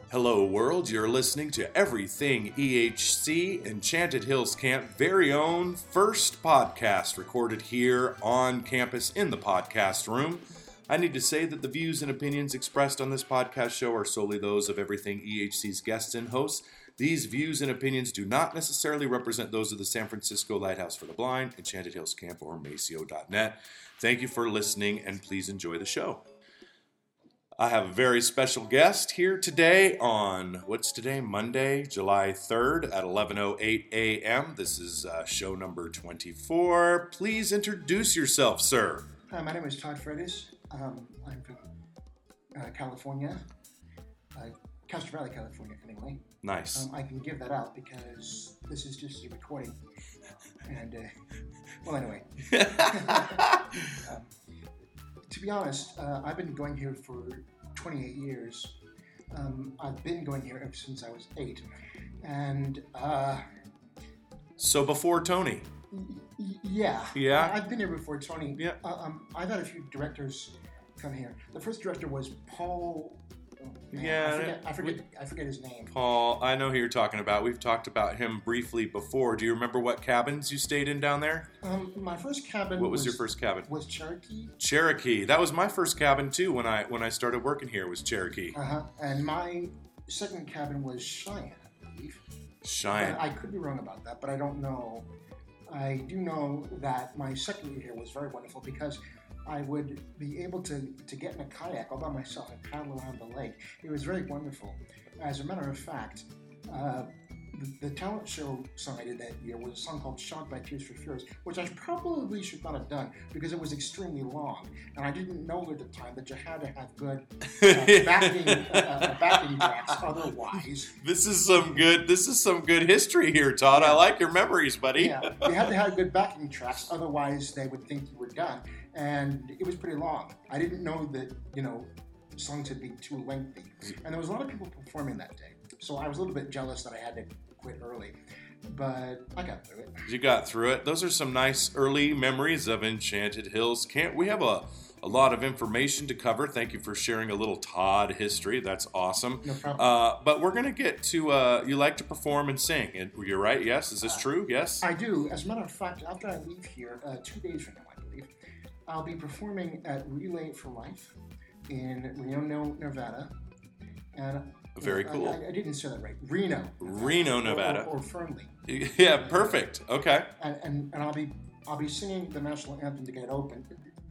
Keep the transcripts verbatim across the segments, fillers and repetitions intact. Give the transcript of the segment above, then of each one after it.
Hello world, you're listening to Everything E H C, Enchanted Hills Camp very own first podcast recorded here on campus in the podcast room. I need to say that the views and opinions expressed on this podcast show are solely those of Everything E H C's guests and hosts. These views and opinions do not necessarily represent those of the San Francisco Lighthouse for the Blind, Enchanted Hills Camp, or Maceo dot net. Thank you for listening and please enjoy the show. I have a very special guest here today on, what's today, Monday, July third at eleven oh eight a.m. This is uh, show number twenty-four. Please introduce yourself, sir. Hi, my name is Todd Freitas. Um, I'm from uh, California, uh, Castro Valley, California, anyway. Nice. Um, I can give that out because this is just a recording. And, uh, well, anyway. um, To be honest, uh, I've been going here for twenty-eight years. Um, I've been going here ever since I was eight. And, uh... So before Tony? Y- yeah. Yeah? I've been here before Tony. Yeah. Uh, um, I've had a few directors come here. The first director was Paul... Oh, man, Yeah, I forget, I, forget, we- I forget his name. Paul, I know who you're talking about. We've talked about him briefly before. Do you remember what cabins you stayed in down there? Um, my first cabin What was, was your first cabin? Was Cherokee. Cherokee. That was my first cabin too when I when I started working here was Cherokee. Uh-huh. And my second cabin was Cheyenne, I believe. Cheyenne. But I could be wrong about that, but I don't know. I do know that my second year here was very wonderful because I would be able to, to get in a kayak all by myself and paddle around the lake. It was very wonderful. As a matter of fact, uh, the, the talent show song I did that year was a song called Shocked by Tears for Fears, which I probably should not have done because it was extremely long. And I didn't know at the time that you had to have good uh, backing, uh, backing tracks otherwise. This is some good this is some good history here, Todd. I like your memories, buddy. Yeah, you had to have good backing tracks, otherwise they would think you were done. And it was pretty long. I didn't know that, you know, songs would be too lengthy. And there was a lot of people performing that day. So I was a little bit jealous that I had to quit early. But I got through it. You got through it. Those are some nice early memories of Enchanted Hills Camp. We have a, a lot of information to cover. Thank you for sharing a little Todd history. That's awesome. No problem. Uh, but we're going to get to, uh, you like to perform and sing. And you're right, yes? Is this Uh, true? Yes? I do. As a matter of fact, after I leave here, uh, two days from now, I believe, I'll be performing at Relay for Life in Reno, Nevada. And Very I- cool. I, I didn't say that right. Reno. Reno, Nevada. Or, or, or Fernley. Yeah, perfect. Okay. And, and and I'll be I'll be singing the national anthem to get it open.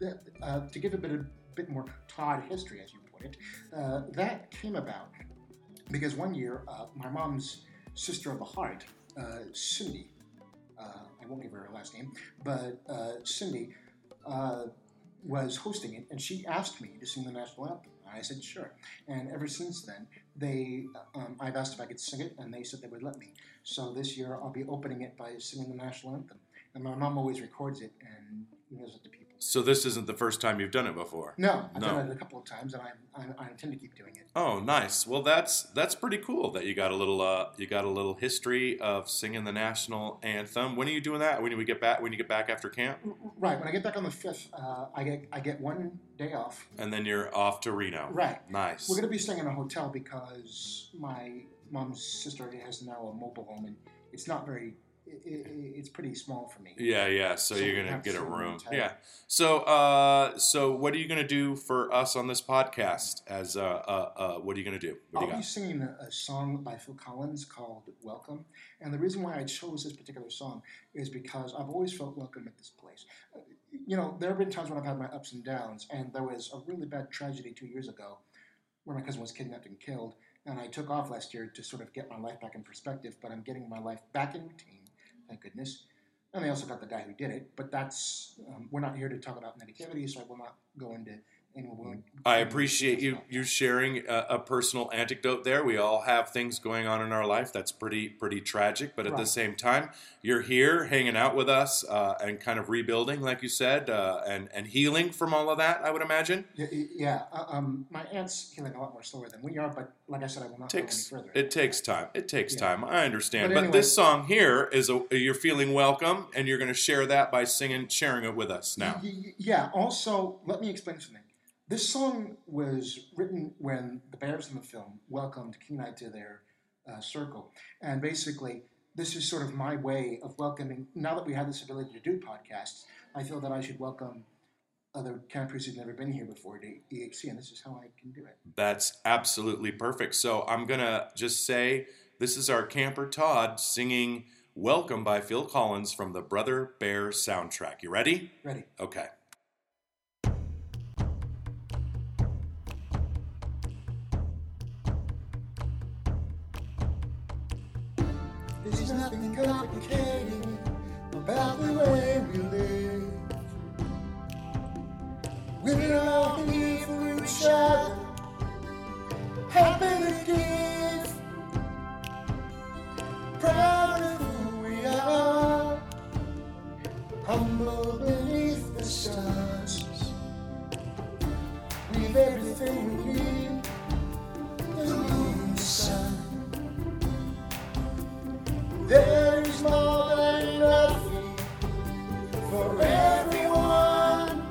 Uh, to give a bit of bit more Todd history, as you put it, uh, that came about because one year uh, my mom's sister of the heart, uh, Cindy, uh, I won't give her her last name, but uh, Cindy uh, was hosting it, and she asked me to sing the national anthem. I said sure, and ever since then, they um, I've asked if I could sing it, and they said they would let me. So this year I'll be opening it by singing the national anthem, and my mom always records it and gives it to people. So this isn't the first time you've done it before? No, I've No. done it a couple of times, and I, I, I intend to keep doing it. Oh, nice. Well, that's that's pretty cool that you got a little uh, you got a little history of singing the national anthem. When are you doing that? When do we get back? When you get back after camp? Right. When I get back on the fifth, uh, I get I get one day off. And then you're off to Reno. Right. Nice. We're going to be staying in a hotel because my mom's sister has now a mobile home, and it's not very. It, it, it's pretty small for me. Yeah, yeah. So, So you're we gonna have get a some room. time. Yeah. So, uh, so what are you gonna do for us on this podcast? As uh, uh, uh what are you gonna do? What do I'll you be got? singing a, a song by Phil Collins called "Welcome," and the reason why I chose this particular song is because I've always felt welcome at this place. Uh, You know, there have been times when I've had my ups and downs, and there was a really bad tragedy two years ago where my cousin was kidnapped and killed, and I took off last year to sort of get my life back in perspective, but I'm getting my life back in routine, thank goodness. And they also got the guy who did it, but that's, um, we're not here to talk about negativity, so I will not go into any more. I appreciate you you sharing a, a personal anecdote there. We all have things going on in our life that's pretty pretty tragic, but at the Right. same time, you're here hanging out with us uh, and kind of rebuilding, like you said, uh, and and healing from all of that. I would imagine. Yeah, yeah. Uh, um, my aunt's healing a lot more slower than we are, but like I said, I will not takes go any further. it takes time. It takes Yeah. time. I understand, But but, anyway- this song here is a you're feeling welcome, and you're going to share that by singing, sharing it with us now. Y- y- Yeah. Also, let me explain something. This song was written when the Bears in the film welcomed Kenai to their uh, circle. And basically, this is sort of my way of welcoming, now that we have this ability to do podcasts, I feel that I should welcome other campers who've never been here before to E H C, and this is how I can do it. That's absolutely perfect. So I'm going to just say this is our camper Todd singing Welcome by Phil Collins from the Brother Bear soundtrack. You ready? Ready. Okay. There's nothing complicated about the way we live. We're all here for each other, happy to give, proud of who we are, humble beneath the stars. We've everything we need, the moon, the sun. There is more than enough for everyone.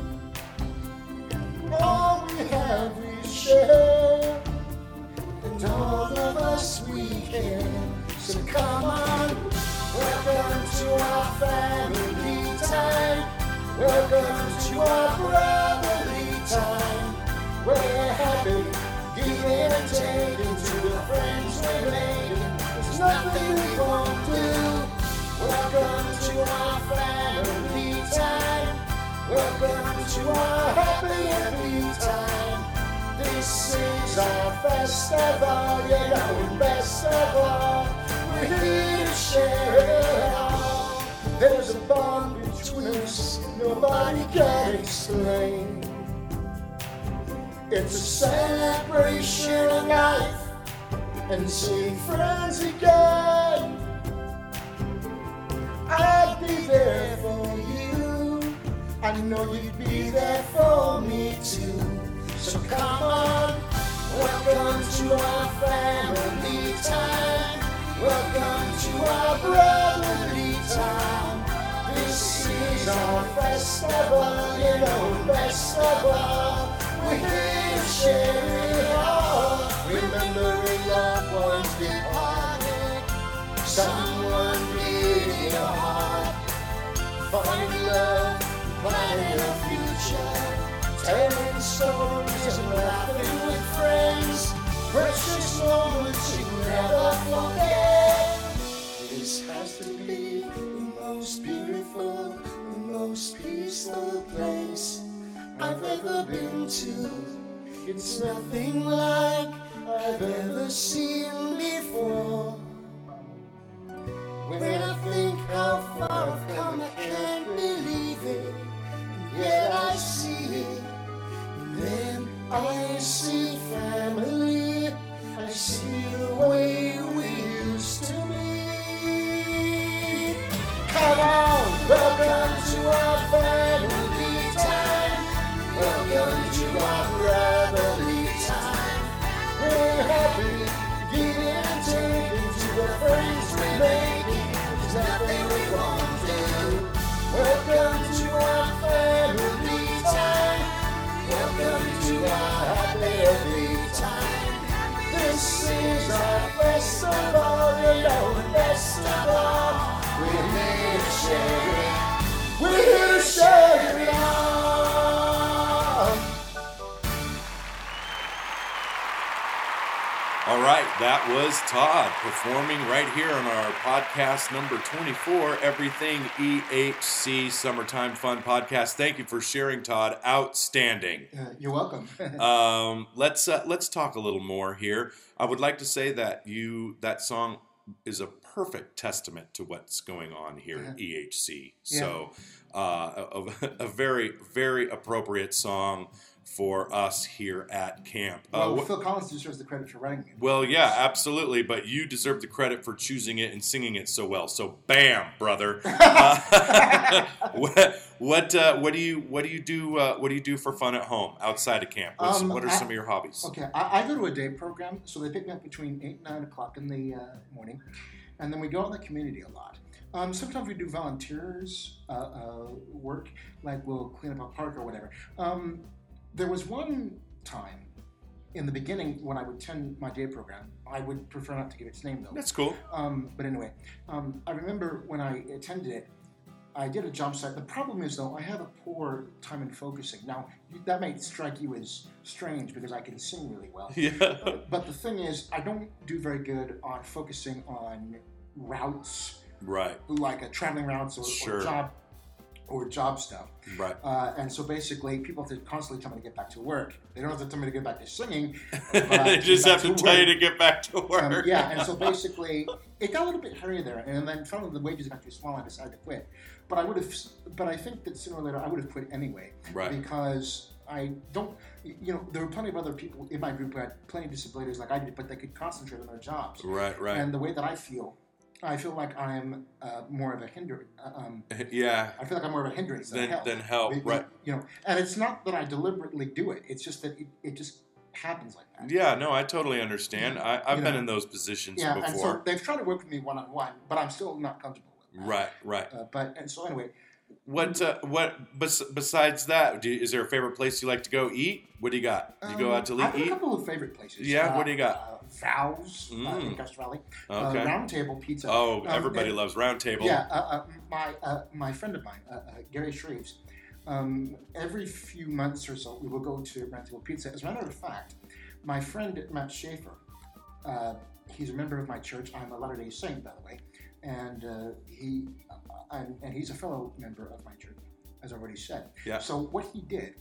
All we have we share, and all of us we care. So come on, welcome to our family time. Welcome to our brotherly time. We're happy, giving and taking to the friends we're making. There's nothing we won't do. Welcome to our family time. Welcome to our happy happy time. This is our festival, you know, and best of all, we're here to share it all. There's a bond between us nobody can explain. It's a celebration of life and seeing friends again. I'd be there for you. I know you'd be there for me too. So come on, welcome to our family time. Welcome to our brotherly time. This is our festival, you know, best of all. We're here to share it all. Remembering loved ones departed, someone near your heart. Finding love, planning a future, telling stories and laughing with friends. Precious moments you never forget. This has to be the most beautiful, the most peaceful place I've ever been to. It's nothing like I've ever seen before. When I think how far I've come, I can't believe it. Yet I see it. Then I see family. I see the way we used to be. Come on, welcome to our family time. Welcome to our brotherly time. We're happy, giving and taking to the friends we're making. There's nothing we won't do. Welcome to our family time. Welcome to our happy, happy time. This is our festival, you know, the best of all. We're here to share it. We're here to share it all. All right, that was Todd performing right here on our podcast number twenty-four, Everything E H C Summertime Fun Podcast. Thank you for sharing, Todd. Outstanding. Uh, you're welcome. um, let's uh, let's talk a little more here. I would like to say that you that song is a perfect testament to what's going on here uh-huh. at E H C. Yeah. So, uh, a, a very very appropriate song for us here at camp. Well, uh, wh- Phil Collins deserves the credit for writing it. Well, yeah, absolutely, but you deserve the credit for choosing it and singing it so well. So, bam, brother. uh, what what, uh, what do you what do you do uh, what do you do for fun at home outside of camp? What's, Um, what are I- some of your hobbies? Okay, I, I go to a day program, so they pick me up between eight and nine o'clock in the uh, morning, and then we go out in the community a lot. Um, sometimes we do volunteers uh, uh, work, like we'll clean up a park or whatever. Um, there was one time in the beginning when I would attend my day program. I would prefer not to give its name though. That's cool. Um, but anyway, um, I remember when I attended it, I did a job site. The problem is, though, I have a poor time in focusing. Now, that may strike you as strange because I can sing really well. Yeah. Uh, but the thing is, I don't do very good on focusing on routes, Right. like a traveling routes or, Sure. or job or job stuff. Right. Uh, and so basically, people have to constantly tell me to get back to work. They don't have to tell me to get back to singing. They just have to, to tell you to get back to work. Um, yeah, and so basically, it got a little bit hairy there, and then finally the wages got too small, and I decided to quit. But I would have, but I think that sooner or later I would have quit anyway, right? Because I don't, you know, there were plenty of other people in my group who had plenty of disabilities like I did, but they could concentrate on their jobs. Right, right. And the way that I feel, I feel like I'm uh, more of a hinder. Um, yeah. I feel like I'm more of a hindrance than, than help. Than help, It, right? You know, and it's not that I deliberately do it. It's just that it, it just happens like that. Yeah, no, I totally understand. I, I've You been know, in those positions yeah, before. and so they've tried to work with me one on one, but I'm still not comfortable with that. Right, right. Uh, but and so anyway. What uh, what bes- besides that? Do you, is there a favorite place you like to go eat? What do you got? You go out to um, I have eat? a couple of favorite places. Yeah, uh, what do you got? Uh, Val's Mm. uh, in Custer Valley. Okay. Uh, Round Table Pizza. Oh, Um, everybody and- loves Round Table. Yeah, uh, uh, my uh, my friend of mine, uh, uh, Gary Shreves. Um, every few months or so, we will go to Round Table Pizza. As a matter of fact, my friend Matt Schaefer, uh, he's a member of my church. I'm a Latter-day Saint, by the way, and uh, he uh, and, and he's a fellow member of my church, as I already said. Yeah. So what he did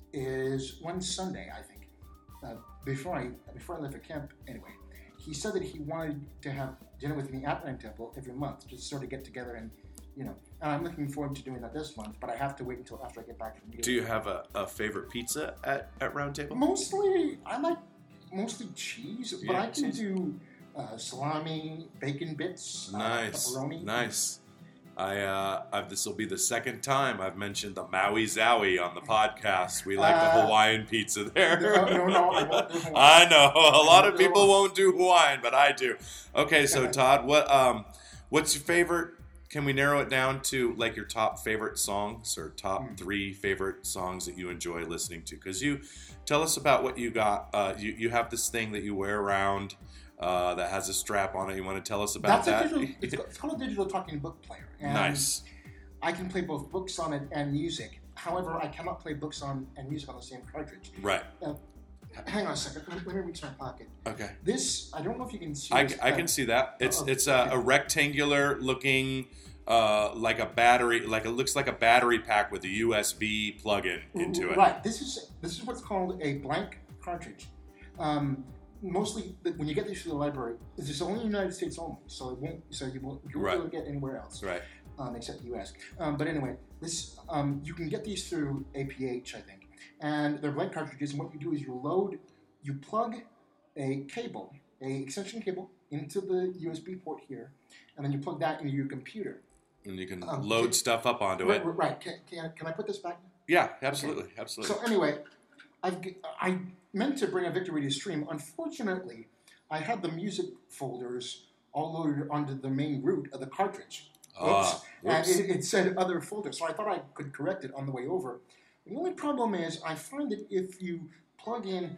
is one Sunday, I think, uh, before I before I left for camp, anyway, he said that he wanted to have dinner with me at Round Table every month, just sort of get together and, you know. And I'm looking forward to doing that this month, but I have to wait until after I get back from. Do you have a, a favorite pizza at, at Round Table? Mostly, I like mostly cheese, but Yeah, I can cheese. do uh, salami, bacon bits, Nice, uh, pepperoni. nice. I uh, I've, this will be the second time I've mentioned the Maui Zowie on the podcast. We like the Uh, Hawaiian pizza there. No, no, no, I won't do Hawaiian. I know a lot of No. people won't do Hawaiian, but I do. Okay, so Okay. Todd, what um, what's your favorite? Can we narrow it down to like your top favorite songs or top Hmm. three favorite songs that you enjoy listening to? Because you tell us about what you got. Uh, you you have this thing that you wear around. Uh, that has a strap on it. You want to tell us about That's a that? digital, it's, it's called a digital talking book player. And Nice. I can play both books on it and music. However, I cannot play books on and music on the same cartridge. Right. Uh, hang on a second. Let me, let me reach my pocket. Okay. This, I don't know if you can see I, this, I but- can see that. It's Oh, it's a, okay. a rectangular looking, uh, like a battery, like it looks like a battery pack with a U S B plug-in into it. Right. This is this is what's called a blank cartridge. Um, mostly, the- when you get these from the library, this is only in the United States only, so it won't. So you won't, you won't Right. be able to get anywhere else, Right. um, except the U S. Um, but anyway, this um, you can get these through A P H, I think, and they're blank cartridges. And what you do is you load, you plug a cable, a extension cable, into the U S B port here, and then you plug that into your computer. And you can Um, load can- stuff up onto Right. it. right. Can, can, can I put this back? Yeah, absolutely, absolutely. So anyway, I've, g- I meant to bring a Victor Radio Stream. Unfortunately, I had the music folders all loaded onto the main root of the cartridge. Ah, And whoops. it, it said other folders, so I thought I could correct it on the way over. The only problem is I find that if you plug in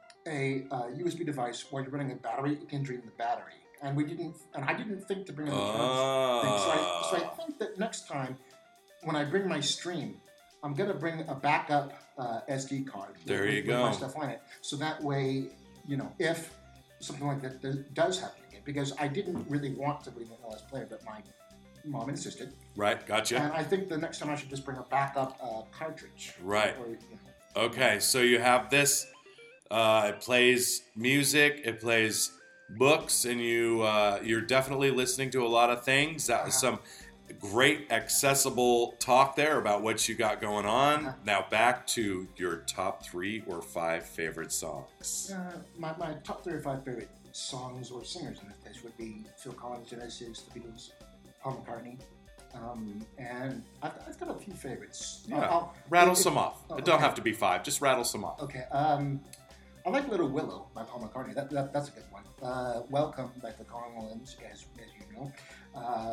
a uh, U S B device while you're running a battery, it can drain the battery. And we didn't, and I didn't think to bring in the charge thing. So I, so I Ah. think that next time when I bring my stream, I'm gonna bring a backup uh, S D card. There with, you with go. my stuff on it, so that way, you know, if something like that does- does happen again, because I didn't really want to bring an L S player, but my mom insisted, Right, gotcha. and I think the next time I should just bring a backup uh, cartridge. Right. Or, you know, Okay, so you have this. Uh, it plays music. It plays books, and you uh, you're definitely listening to a lot of things. That was some great accessible talk there about what you got going on. Uh-huh. Now back to your top three or five favorite songs. uh, my, my top three or five favorite songs or singers in this case would be Phil Collins, Genesis, The Beatles, Paul McCartney, um, and I've, I've got a few favorites. Yeah. I'll, I'll, Rattle it- some off. oh, It don't okay. have to be five. Just rattle some off. Okay. Um, I like Little Willow by Paul McCartney. That, that, that's a good one. Uh, Welcome by the Collins, as, as you know. Uh,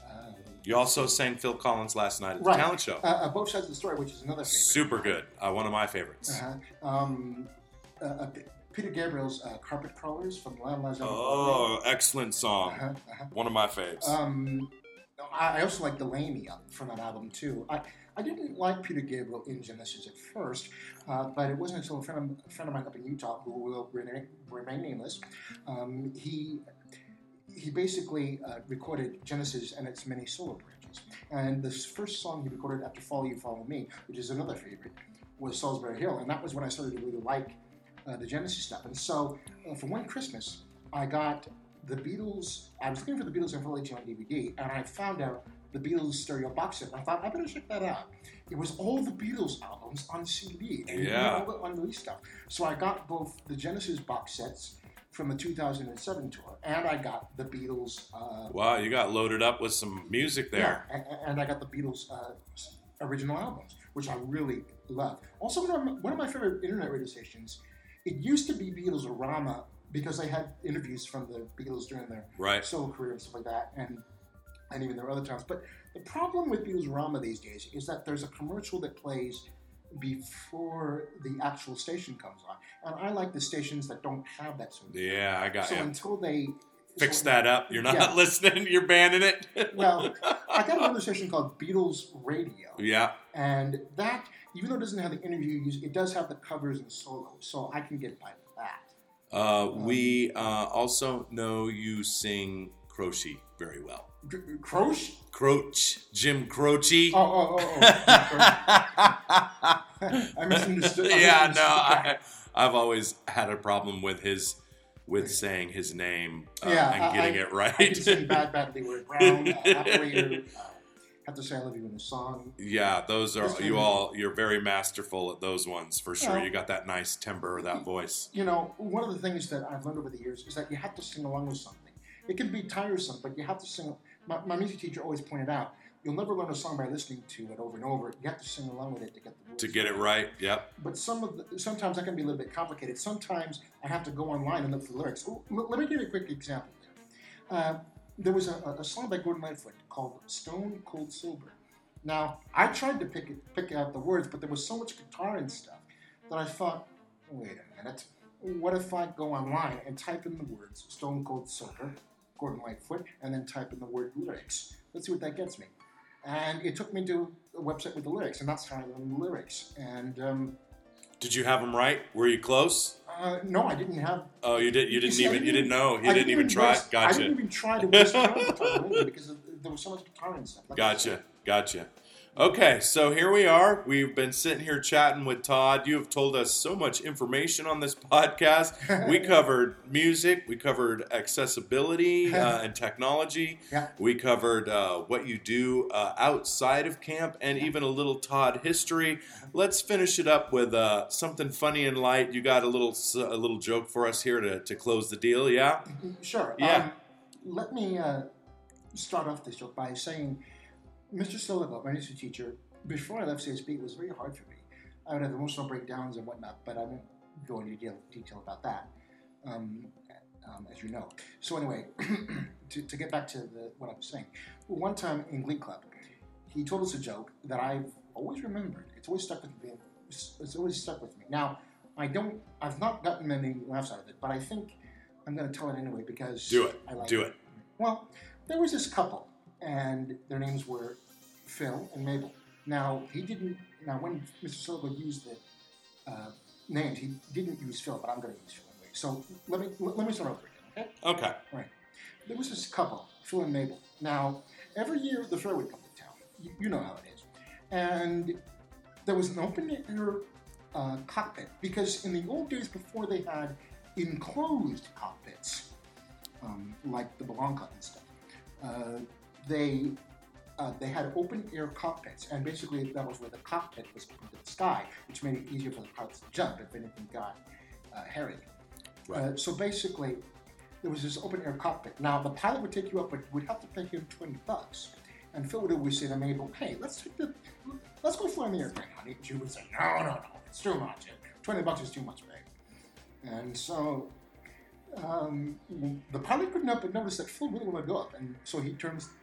Uh, You also sang Phil Collins last night at the right. talent show. Uh, uh, Both Sides of the Story, which is another favorite. Super good. Uh, one of my favorites. Uh-huh. Um, uh, uh, Peter Gabriel's uh, Carpet Crawlers from La La La. Oh, excellent song. Uh-huh, uh-huh. One of my faves. Um, I also like Delaney from that album, too. I, I didn't like Peter Gabriel in Genesis at first, uh, but it wasn't until a friend, of, a friend of mine up in Utah, who will remain, remain nameless, um, he he basically uh, recorded Genesis and its many solo branches. And the first song he recorded after Follow You, Follow Me, which is another favorite, was Salisbury Hill. And that was when I started to really like uh, the Genesis stuff. And so uh, for one Christmas, I got the Beatles, I was looking for the Beatles Anthology on D V D, and I found out the Beatles stereo box set. And I thought, I better check that out. It was all the Beatles albums on C D, and yeah. all the unreleased stuff. So I got both the Genesis box sets from the two thousand seven tour, and I got the Beatles. Uh, wow, you got loaded up with some music there. Yeah, and, and I got the Beatles uh, original albums, which I really love. Also, one of, my, one of my favorite internet radio stations, it used to be Beatles-orama because they had interviews from the Beatles during their right. solo career and stuff like that, and and even their other times. But the problem with Beatles-orama these days is that there's a commercial that plays before the actual station comes on. And I like the stations that don't have that sort of thing. Yeah, I got so you. So until they... Fix so, that up. You're not yeah. listening. You're banning it. Well, I got another station called Beatles Radio. Yeah. And that, even though it doesn't have the interviews, it does have the covers and solos. So I can get by that. Uh, um, we uh, also know you sing Croce very well. Croce? Croce. Jim Croce. Oh, oh, oh. oh. I misunderstood. I Yeah, misunderstood. no, I, I've always had a problem with his, with saying his name uh, yeah, and getting I, it right. I can sing Bad Badly Word Brown, uh, Operator, uh, Have to Say I Love You in a Song. Yeah, those are, This you one- all, you're very masterful at those ones, for sure. Well, You got that nice timbre, that voice. You know, one of the things that I've learned over the years is that you have to sing along with something. It can be tiresome, but you have to sing. My, my music teacher always pointed out, you'll never learn a song by listening to it over and over. You have to sing along with it to get the words. To get it right, yep. But some of the, sometimes that can be a little bit complicated. Sometimes I have to go online and look for the lyrics. Oh, l- let me give you a quick example there. Uh, there was a, a song by Gordon Lightfoot called Stone Cold Sober. Now, I tried to pick it, pick out the words, but there was so much guitar and stuff that I thought, wait a minute. What if I go online and type in the words Stone Cold Sober, Gordon Lightfoot, and then type in the word lyrics? Let's see what that gets me. And it took me to a website with the lyrics, and that's how I learned the lyrics. And um, Did you have them right? Were you close? uh, no, I didn't have. Oh, you did. You didn't see, I even. You didn't know. You I didn't even try. waste- I Gotcha. didn't even try to waste time with guitar because there was so much guitar and stuff. Like I Gotcha. said. Gotcha. Okay, so here we are. We've been sitting here chatting with Todd. You have told us so much information on this podcast. We covered music. We covered accessibility uh, and technology. Yeah. We covered uh, what you do uh, outside of camp and even a little Todd history. Let's finish it up with uh, something funny and light. You got a little a little joke for us here to, to close the deal, yeah? Sure. Yeah. Um, let me uh, start off this joke by saying, Mister Sillivan, my music teacher, before I left C S B, it was very hard for me. I would have emotional breakdowns and whatnot, but I won't go into detail, detail about that, um, um, as you know. So anyway, to, to get back to the, what I was saying, one time in Glee Club, he told us a joke that I've always remembered. It's always stuck with me. It's, it's always stuck with me. Now, I don't. I've not gotten many laughs out of it, but I think I'm going to tell it anyway because Do it. I like Do it. Well, there was this couple, and their names were Phil and Mabel. Now, he didn't, now when Mister Silva used the uh, names, he didn't use Phil, but I'm going to use Phil anyway. So let me let me start over again, okay? Okay. Right. There was this couple, Phil and Mabel. Now, every year the fair would come to town. You, you know how it is. And there was an open-air uh, cockpit, because in the old days before they had enclosed cockpits, um, like the Blanca and stuff, uh, they uh, they had open-air cockpits, and basically that was where the cockpit was open to the sky, which made it easier for the pilots to jump if anything got uh, hairy. Right. Uh, so basically, there was this open-air cockpit. Now, the pilot would take you up, but would have to pay him twenty bucks. And Phil would always say to Mabel, hey, let's take the, let's go fly in the airplane, honey. And she would say, no, no, no, it's too much. twenty bucks is too much, babe. And so um, the pilot couldn't help but notice that Phil really wanted to go up. And so he turns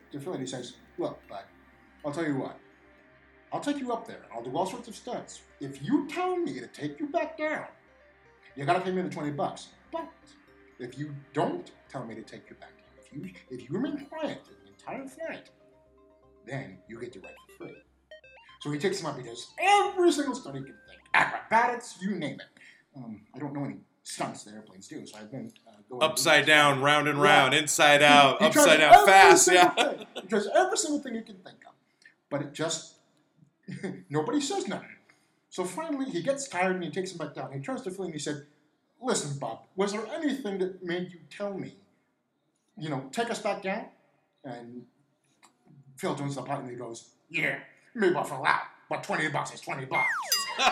to Phil and he says, look, bud, I'll tell you what. I'll take you up there and I'll do all sorts of stunts. If you tell me to take you back down, you gotta pay me the twenty bucks. But if you don't tell me to take you back down, if you if you remain quiet the entire flight, then you get to ride for free. So he takes him up, he does every single stunt he can think. Acrobatics, you name it. Um, I don't know any stunts that airplanes do, so I've been uh, going... Upside down, round and round, yeah. inside out, he, he upside down, fast, yeah. Thing. He tries every single thing you can think of. But it just... nobody says nothing. So finally, he gets tired and he takes him back down. He turns to Phil and he said, listen, Bob, was there anything that made you tell me, you know, take us back down? And Phil turns to the pilot and he goes, yeah, maybe I'll fall out, but twenty bucks is twenty bucks. Well,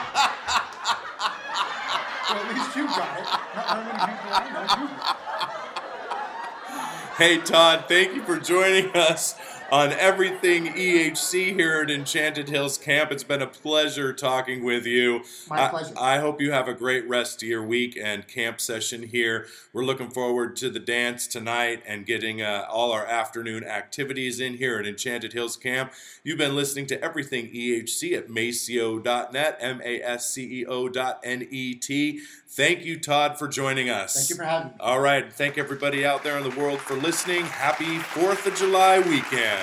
at least you got it. Not very many people I know do. Hey, Todd, thank you for joining us on Everything E H C here at Enchanted Hills Camp. It's been a pleasure talking with you. My pleasure. I, I hope you have a great rest of your week and camp session here. We're looking forward to the dance tonight and getting uh, all our afternoon activities in here at Enchanted Hills Camp. You've been listening to Everything E H C at Maseo dot net, M A S C E O dot N E T. Thank you, Todd, for joining us. Thank you for having me. All right. Thank everybody out there in the world for listening. Happy fourth of July weekend.